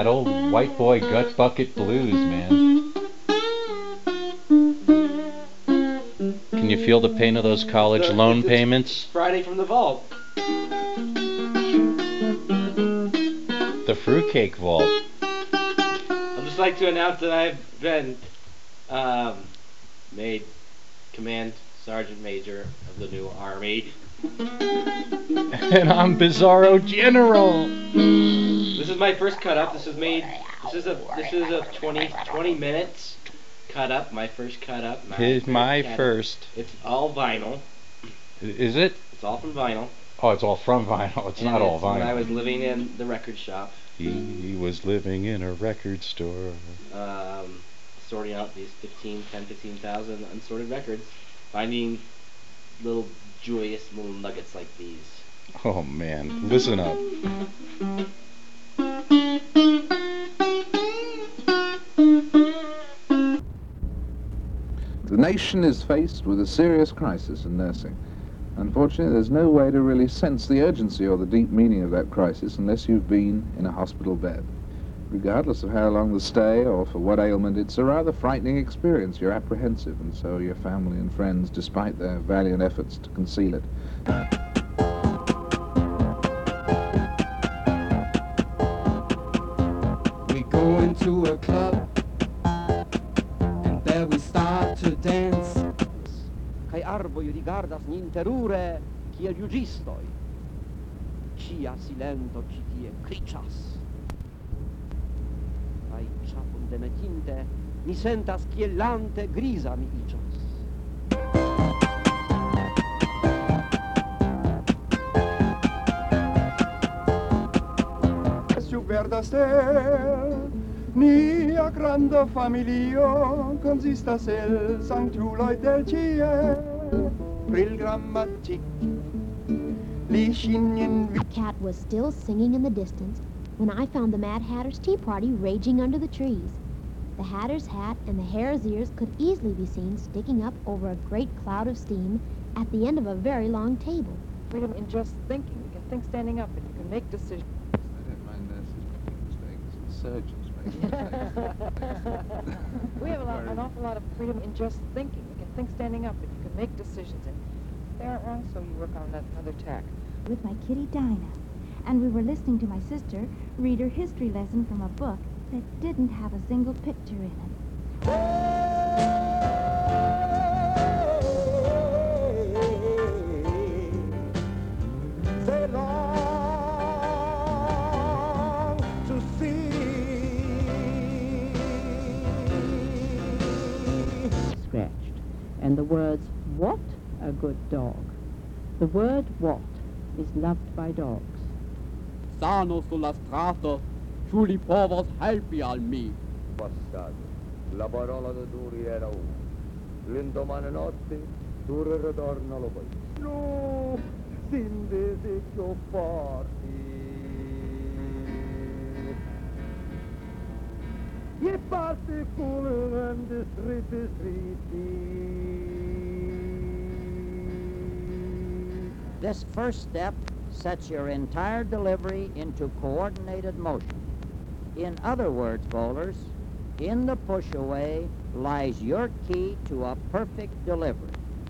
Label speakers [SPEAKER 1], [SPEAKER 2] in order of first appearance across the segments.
[SPEAKER 1] that old white boy gut bucket blues, man. Can you feel the pain of those college loan payments?
[SPEAKER 2] Friday from the Vault.
[SPEAKER 1] The Fruitcake Vault.
[SPEAKER 2] I'd just like to announce that I've been made Command Sergeant Major of the new Army.
[SPEAKER 1] And I'm Bizarro General.
[SPEAKER 2] This is my first cut up. This is a 20 minutes cut up. My first cut up.
[SPEAKER 1] First.
[SPEAKER 2] It's all vinyl.
[SPEAKER 1] Is it?
[SPEAKER 2] It's all from vinyl.
[SPEAKER 1] Oh, it's all from vinyl. It's not all vinyl.
[SPEAKER 2] When I was living in the record shop.
[SPEAKER 1] He was living in a record store.
[SPEAKER 2] Sorting out these 15,000 unsorted records. Finding little joyous little nuggets like these.
[SPEAKER 1] Oh man, listen up.
[SPEAKER 3] The nation is faced with a serious crisis in nursing. Unfortunately, there's no way to really sense the urgency or the deep meaning of that crisis unless you've been in a hospital bed. Regardless of how long the stay or for what ailment, it's a rather frightening experience. You're apprehensive, and so are your family and friends, despite their valiant efforts to conceal it.
[SPEAKER 4] We go into a club, and there we start to dance.
[SPEAKER 5] Kai arbo ju rigardas nin terure, kiel juĝistoj. Cia silento ĉi tie kriĉas. Kaj ĉapon demetinte, mi sentas kiel lante griza mi iĝas.
[SPEAKER 4] Verdas nia granda familio consistas el sanctuloj del ciel. Bril grammatik,
[SPEAKER 6] The cat was still singing in the distance when I found the Mad Hatter's tea party raging under the trees. The Hatter's hat and the hare's ears could easily be seen sticking up over a great cloud of steam at the end of a very long table.
[SPEAKER 7] Freedom in just thinking. You can think standing up and you can make decisions.
[SPEAKER 3] Surgeons make
[SPEAKER 7] We have an awful lot of freedom in just thinking. You can think standing up and you can make decisions. And if they aren't wrong, so you work on that another tack.
[SPEAKER 8] With my kitty Dinah, and we were listening to my sister read her history lesson from a book that didn't have a single picture in it.
[SPEAKER 9] And the words, what a good dog. The word what is loved by dogs.
[SPEAKER 10] Sano sulla strada, tu li povas helpi al mi.
[SPEAKER 11] Passato, la parola di Turi era una. L'indomani notte, Turi ritorna lo poi. No, sin desejo forti. E parte colorando stretti.
[SPEAKER 12] This first step sets your entire delivery into coordinated motion. In other words, bowlers, in the push-away lies your key to a perfect delivery.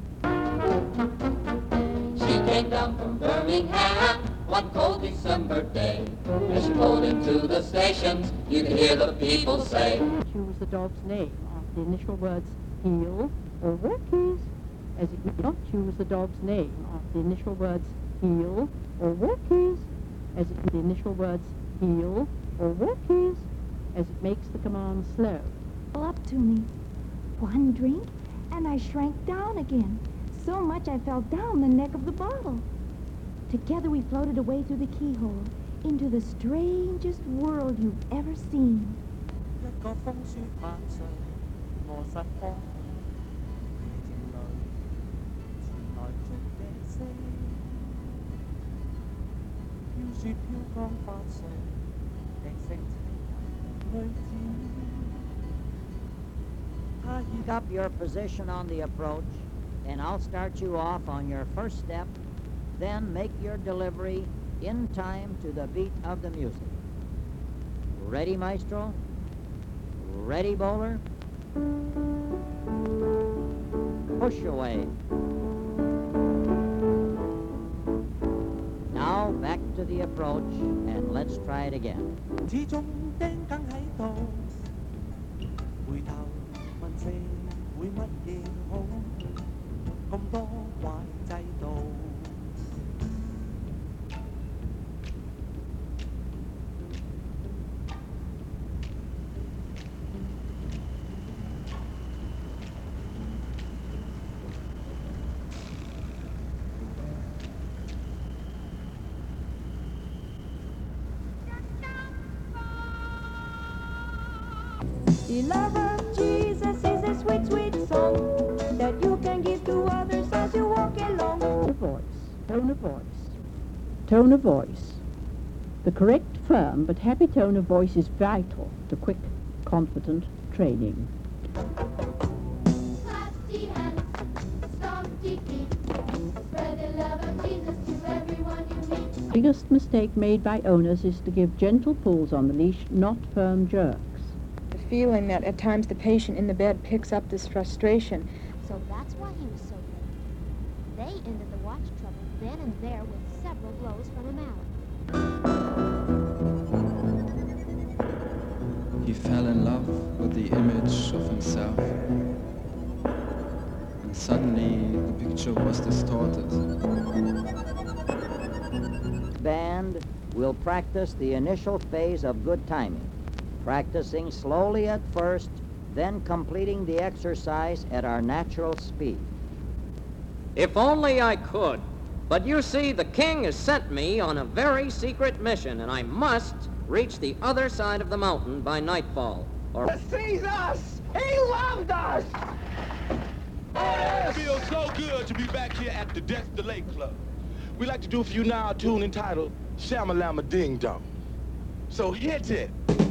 [SPEAKER 13] She came down from Birmingham one cold December day. As she pulled into the stations, you could hear the people say,
[SPEAKER 9] choose the dog's name after the initial words heel or walkies, as it would not choose the dog's name after the initial words heel or walkies, as it the initial words heel or walkies, as it makes the command slow.
[SPEAKER 8] Up to me. One drink, and I shrank down again. So much I fell down the neck of the bottle. Together we floated away through the keyhole into the strangest world you've ever seen.
[SPEAKER 12] Pick up your position on the approach, and I'll start you off on your first step. Then make your delivery in time to the beat of the music. Ready, Maestro? Ready, bowler? Push away. Now back to the approach, and let's try it again.
[SPEAKER 14] 始終釘梗喺度，回頭問世會乜嘢好？咁多壞制度。
[SPEAKER 8] The love of Jesus is a sweet, sweet song that you can give to others as you walk along.
[SPEAKER 9] Tone of voice, tone of voice, tone of voice. The correct, firm, but happy tone of voice is vital to quick, confident training.
[SPEAKER 6] Clappy hands, stompy feet, spread the love of Jesus to everyone you meet.
[SPEAKER 9] The biggest mistake made by owners is to give gentle pulls on the leash, not firm jerks.
[SPEAKER 7] The feeling that at times the patient in the bed picks up this frustration.
[SPEAKER 6] So that's why he was so late. They ended the watch trouble then and there with several blows from a mallet.
[SPEAKER 4] He fell in love with the image of himself. And suddenly the picture was distorted.
[SPEAKER 12] Band will practice the initial phase of good timing, practicing slowly at first, then completing the exercise at our natural speed.
[SPEAKER 15] If only I could. But you see, the king has sent me on a very secret mission, and I must reach the other side of the mountain by nightfall. Or
[SPEAKER 14] He sees us! He loved us!
[SPEAKER 16] It feels so good to be back here at the Death Delay Club. We'd like to do for you now a tune entitled Shamalama Ding Dong. So hit it.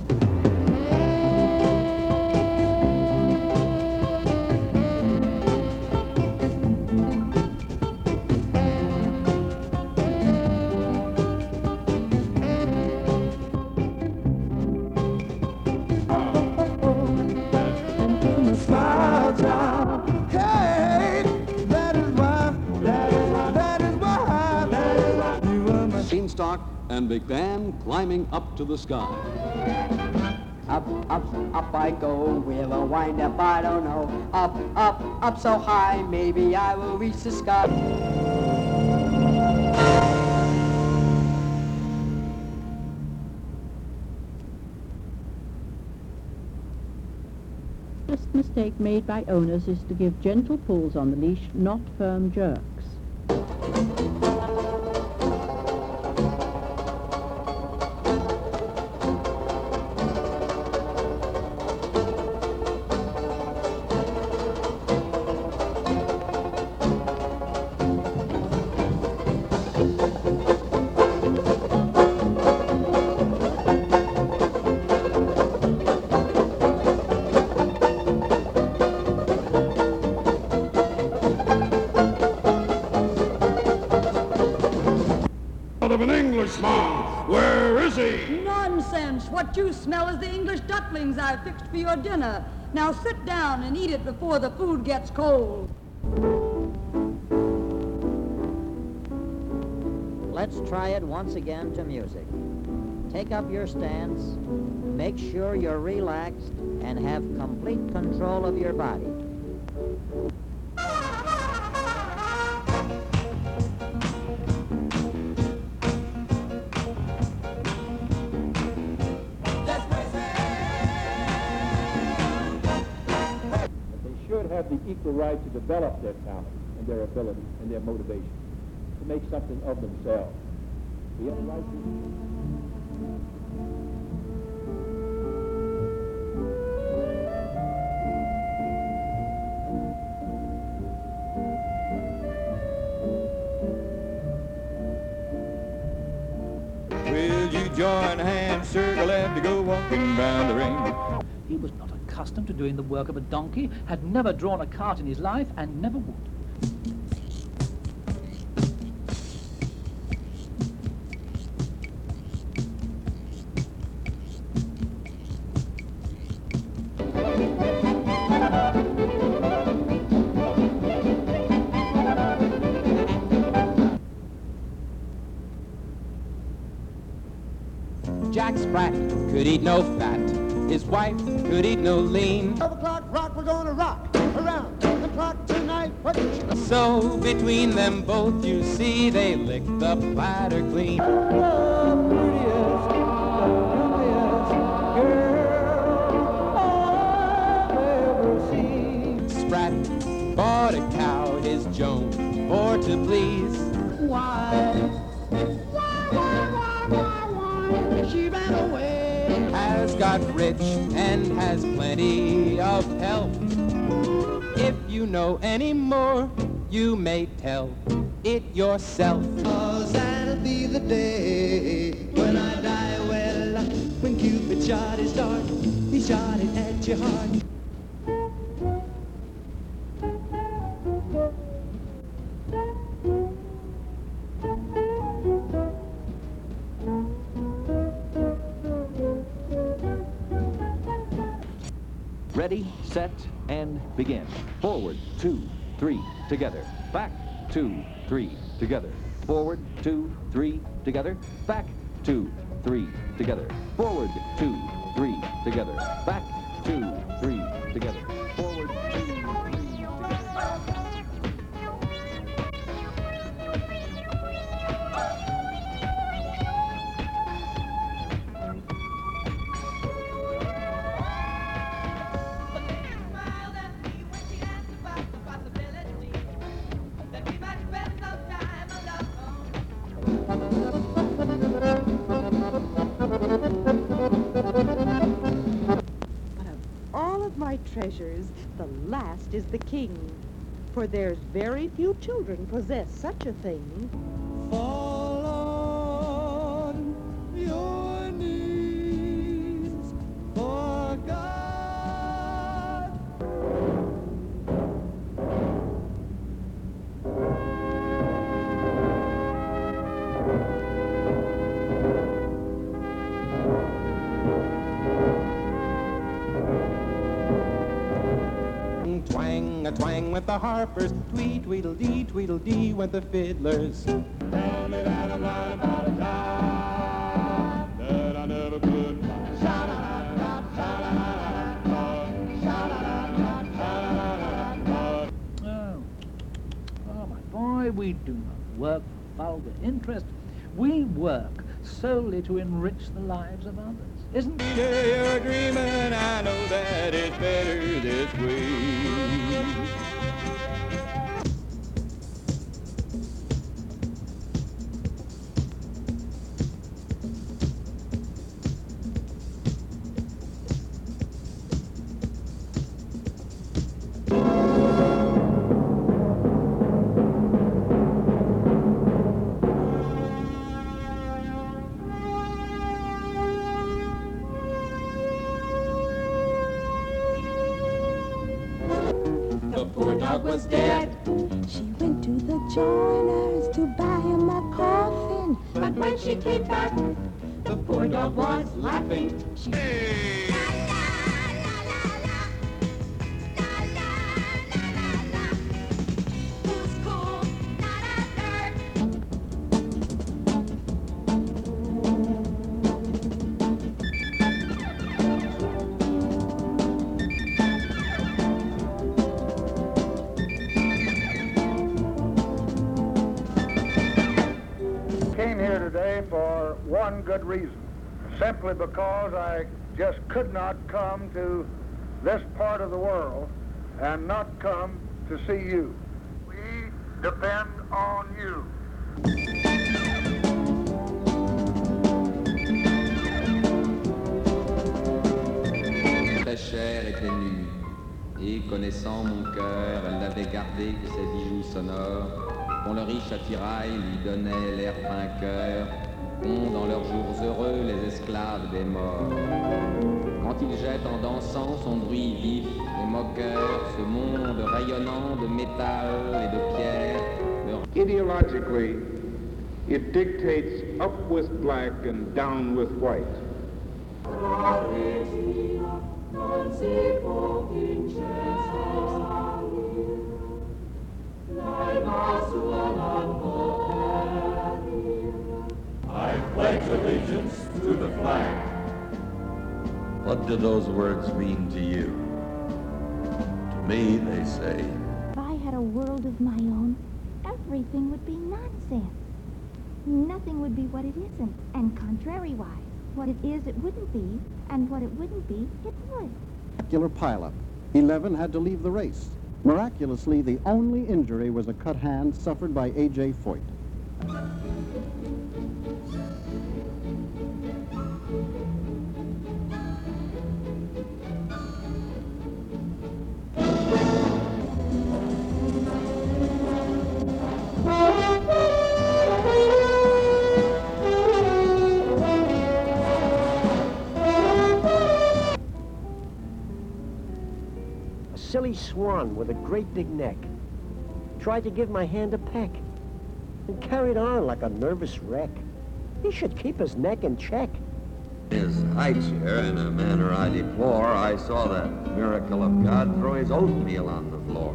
[SPEAKER 17] Beanstalk and Big Band climbing up to the sky.
[SPEAKER 18] Up, up, up I go, will I wind up, I don't know. Up, up, up so high, maybe I will reach the sky.
[SPEAKER 9] The biggest mistake made by owners is to give gentle pulls on the leash, not firm jerks.
[SPEAKER 19] Of an Englishman. Where is he?
[SPEAKER 20] Nonsense! What you smell is the English ducklings I fixed for your dinner. Now sit down and eat it before the food gets cold.
[SPEAKER 12] Let's try it once again to music. Take up your stance, make sure you're relaxed, and have complete control of your body.
[SPEAKER 21] Have the equal right to develop their talent and their ability and their motivation to make something of themselves. We have the right to.
[SPEAKER 11] Will you join hands, circle, and to go walking round the ring?
[SPEAKER 22] He was not accustomed to doing the work of a donkey, had never drawn a cart in his life, and never would.
[SPEAKER 4] Jack Sprat could eat no fat. His wife could eat no lean.
[SPEAKER 1] 12 o'clock rock, we're gonna rock around the clock tonight.
[SPEAKER 4] So between them both, you see, they licked the platter clean. Sprat bought a cow, his Joan, for to please.
[SPEAKER 1] Why? She ran away.
[SPEAKER 4] Has got rich and has plenty of help. If you know any more, you may tell it yourself.
[SPEAKER 1] 'Cause that'll be the day when I die. Well, when Cupid shot his dart, he shot it at your heart.
[SPEAKER 2] Ready, set, and begin. Forward, 2, 3, together. Back, 2, 3, together. Forward, 2, 3, together. Back, 2, 3, together. Forward, 2, 3, together. Back, 2, 3, together. Forward, 2, 3, together.
[SPEAKER 23] All of my treasures, the last is the king, for there's very few children possess such a thing.
[SPEAKER 1] Fall on your knees for God.
[SPEAKER 4] Twang, a twang went the harpers, tweet, tweedledee, tweedledee went the fiddlers.
[SPEAKER 19] Tell me that I'm right about a time that I never could find.
[SPEAKER 22] Oh, my boy, we do not work for vulgar interest. We work solely to enrich the lives of others. Isn't it?
[SPEAKER 4] You're dreaming, I know that it's better this way. The poor dog was dead.
[SPEAKER 8] She went to the joiner's to buy him a coffin.
[SPEAKER 13] But when she came back, the poor dog was laughing. Who's cool? Not a nerd.
[SPEAKER 24] Came here today for one good reason, simply because I just could not come to this part of the world and not come to see you. We depend on you.
[SPEAKER 25] Très chère était nue, et connaissant mon cœur, elle n'avait gardé que ses bijoux sonores, dont le riche attirail lui donnait l'air vainqueur, qu'ont dans leurs jours heureux les esclaves des morts. Quand il jette en dansant son bruit vif et moqueur, ce monde rayonnant de métal et de pierre,
[SPEAKER 26] Ideologically, it dictates up with black and down with white.
[SPEAKER 19] I pledge allegiance to the flag
[SPEAKER 3] What do those words mean to you? To me, they say,
[SPEAKER 8] If I had a world of my own, everything would be nonsense. Nothing would be what it isn't, and contrary-wise, what it is, it wouldn't be, and what it wouldn't be, it would.
[SPEAKER 5] Spectacular pileup. 11 had to leave the race. Miraculously, the only injury was a cut hand suffered by A.J. Foyt.
[SPEAKER 6] Silly swan with a great big neck tried to give my hand a peck and carried on like a nervous wreck. He should keep his neck in check.
[SPEAKER 3] his high chair in a manner I deplore, I saw that miracle of God throw his oatmeal on the floor.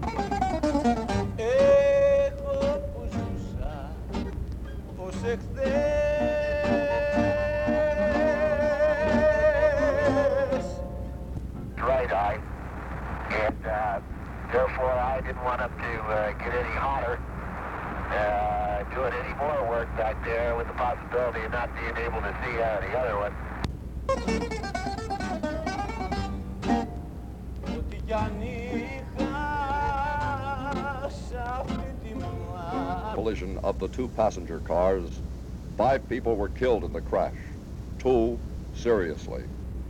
[SPEAKER 7] Right eye, and therefore I didn't want him to get any hotter, doing any more work back there with the possibility of not being able to see out of the other one.
[SPEAKER 10] Collision of the two passenger cars. 5 people were killed in the crash, 2 seriously.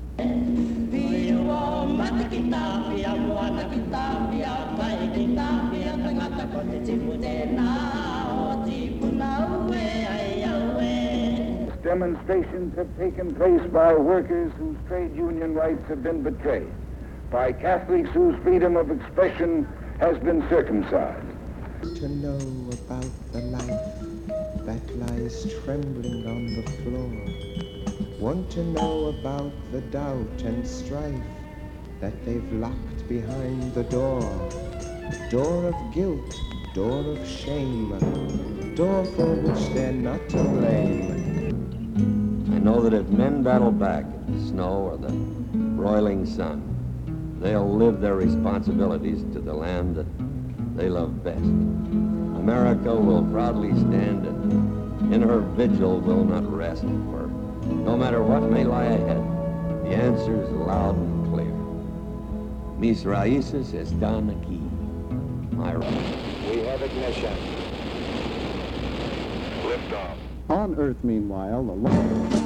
[SPEAKER 24] Demonstrations have taken place by workers whose trade union rights have been betrayed, by Catholics whose freedom of expression has been circumcised.
[SPEAKER 15] To know about the life that lies trembling on the floor. Want to know about the doubt and strife that they've locked behind the door. Door of guilt, door of shame, door for which they're not to blame.
[SPEAKER 25] I know that if men battle back in the snow or the broiling sun, they'll live their responsibilities to the land that they love best. America will proudly stand and in her vigil will not rest, for no matter what may lie ahead, the answer is loud and clear. Mis raíces están aquí. My right.
[SPEAKER 24] We have ignition. Liftoff.
[SPEAKER 5] On Earth, meanwhile, the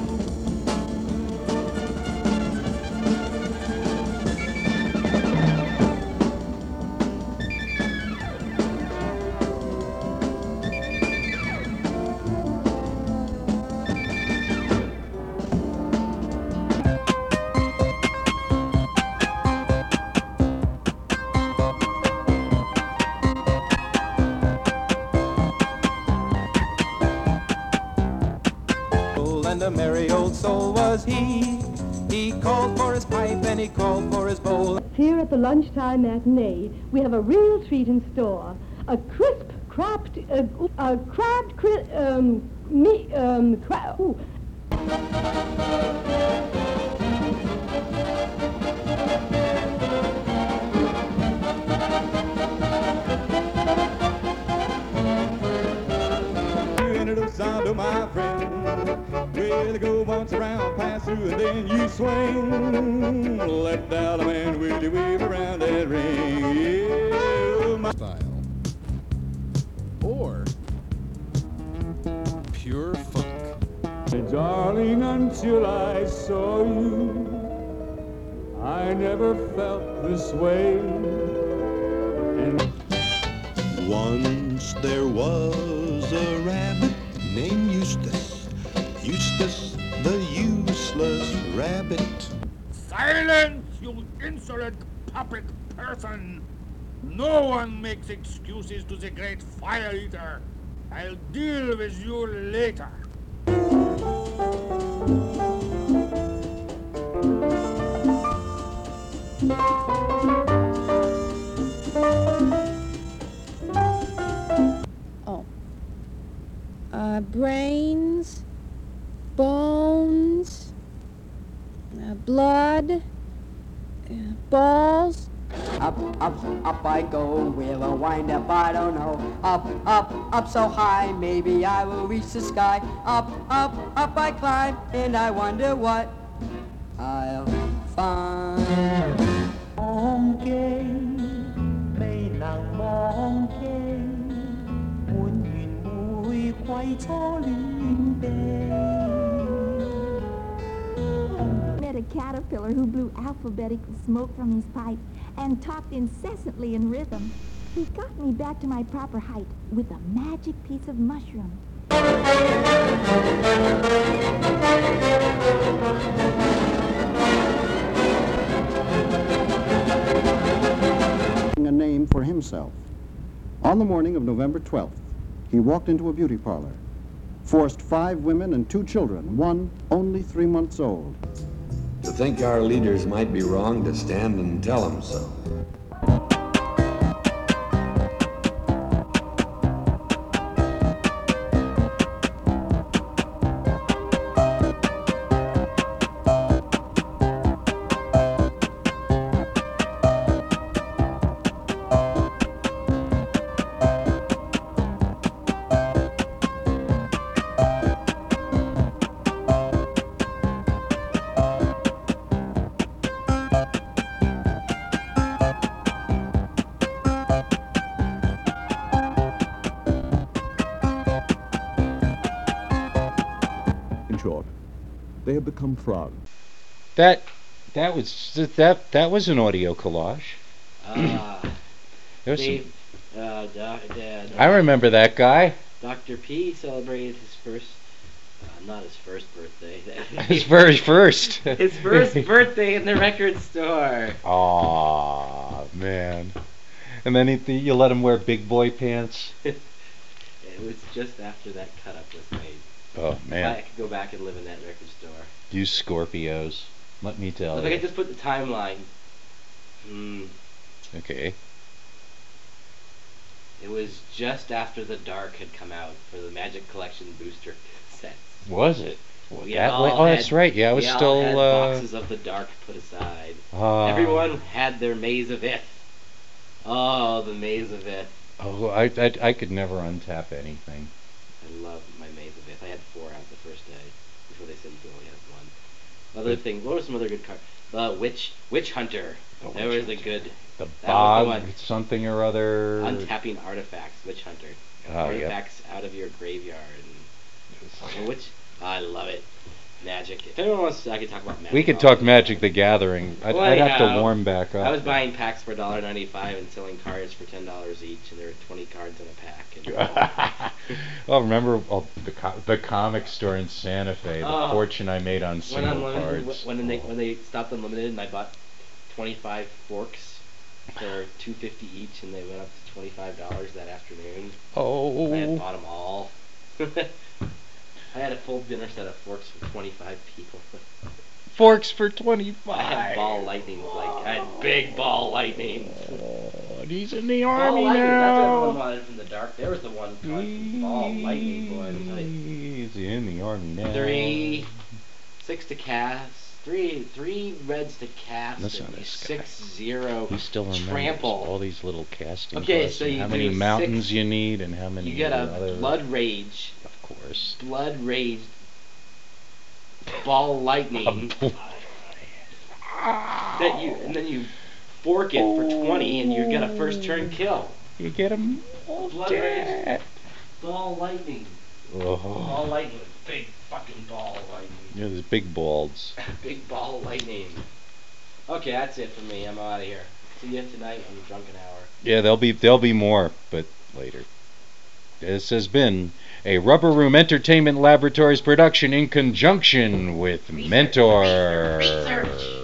[SPEAKER 4] And a merry old soul was he. He called for his pipe and he called for his bowl.
[SPEAKER 27] Here at the lunchtime matinee, we have a real treat in store. A crisp, crabbed, ooh.
[SPEAKER 19] My friend, well, go once around, pass through, and then you swing. Let the dollar man really wave around that ring. Yeah, my
[SPEAKER 28] style. Or pure funk.
[SPEAKER 19] Darling, until I saw you, I never felt this way. And
[SPEAKER 29] once there was a rabbit named Eustace, Eustace the useless rabbit.
[SPEAKER 30] Silence, you insolent public person! No one makes excuses to the great fire eater. I'll deal with you later.
[SPEAKER 31] Brains, bones,
[SPEAKER 9] Blood, balls.
[SPEAKER 11] Up, up, up I go, will I wind up, I don't know. Up, up, up so high, maybe I will reach the sky. Up, up, up I climb, and I wonder what I'll find.
[SPEAKER 1] 望記，未能忘記，滿園玫瑰初戀地。
[SPEAKER 8] Met a caterpillar who blew alphabetical smoke from his pipe and talked incessantly in rhythm. He got me back to my proper height with a magic piece of mushroom.
[SPEAKER 5] A name for himself. On the morning of November 12th, he walked into a beauty parlor, forced 5 women and 2 children, one only 3 months old.
[SPEAKER 3] To think our leaders might be wrong to stand and tell them so.
[SPEAKER 12] They have become frogs.
[SPEAKER 14] That was an audio collage.
[SPEAKER 16] Dave,
[SPEAKER 14] I remember that guy.
[SPEAKER 16] Dr. P celebrated his first, not his first birthday.
[SPEAKER 14] His very first.
[SPEAKER 16] His first birthday in the record store.
[SPEAKER 14] Aw, man. And then you let him wear big boy pants.
[SPEAKER 16] It was just after that cut-up was made.
[SPEAKER 14] Oh, man.
[SPEAKER 16] I could go back and live in that record store.
[SPEAKER 14] You Scorpios. Let me tell you.
[SPEAKER 16] If I could just put the timeline.
[SPEAKER 14] Okay.
[SPEAKER 16] It was just after The Dark had come out for the Magic Collection booster sets.
[SPEAKER 14] Was it?
[SPEAKER 16] That's
[SPEAKER 14] right. Yeah, I was still.
[SPEAKER 16] Had boxes of The Dark put aside. Everyone had their Maze of Ith. Oh, the Maze of Ith.
[SPEAKER 14] Oh, I could never untap anything.
[SPEAKER 16] I love my Maze of Ith. I had 4 out the first day before they said you could only have 1. Other thing. What were some other good cards? The Witch Hunter. That was a good.
[SPEAKER 14] The Bog something or other.
[SPEAKER 16] Untapping artifacts. Witch Hunter. Artifacts out of your graveyard. I love it. Magic. If anyone wants to, I could talk about Magic.
[SPEAKER 14] We could talk Magic the Gathering. I'd have to warm back up.
[SPEAKER 16] I was buying packs for $1.95 and selling cards for $10 each, and there were 20 cards in a pack.
[SPEAKER 14] Well, remember the comic store in Santa Fe, the fortune I made on single cards.
[SPEAKER 16] When they stopped Unlimited, and I bought 25 forks for $2.50 each, and they went up to $25 that afternoon.
[SPEAKER 14] Oh.
[SPEAKER 16] I had bought them all. I had a full dinner set of forks for 25 people.
[SPEAKER 14] Forks for 25.
[SPEAKER 16] I had ball lightnings, I had big ball lightnings.
[SPEAKER 14] Oh, he's in the army now.
[SPEAKER 16] That's what everyone wanted from The Dark. There was the one ball lightning boy.
[SPEAKER 14] He's in the army now.
[SPEAKER 16] 3, 6 to cast. 3 reds to cast.
[SPEAKER 14] That's not
[SPEAKER 16] 6-0.
[SPEAKER 14] He still remembers
[SPEAKER 16] trample.
[SPEAKER 14] All these little casting.
[SPEAKER 16] Okay, so you
[SPEAKER 14] how many mountains you need and how many.
[SPEAKER 16] You get a Blood Rage.
[SPEAKER 14] Of course.
[SPEAKER 16] Blood Rage. Ball lightning. And then you fork it for 20, and you get a first turn kill.
[SPEAKER 14] You get them all
[SPEAKER 16] Blood Rage. Ball lightning.
[SPEAKER 14] Oh.
[SPEAKER 16] Ball lightning. Big fucking ball lightning.
[SPEAKER 14] Yeah, there's big balls.
[SPEAKER 16] Big ball lightning. Okay, that's it for me. I'm out of here. See you tonight on the Drunken Hour.
[SPEAKER 14] Yeah, there'll be more, but later. This has been a Rubber Room Entertainment Laboratories production in conjunction with Mentor.
[SPEAKER 16] Research.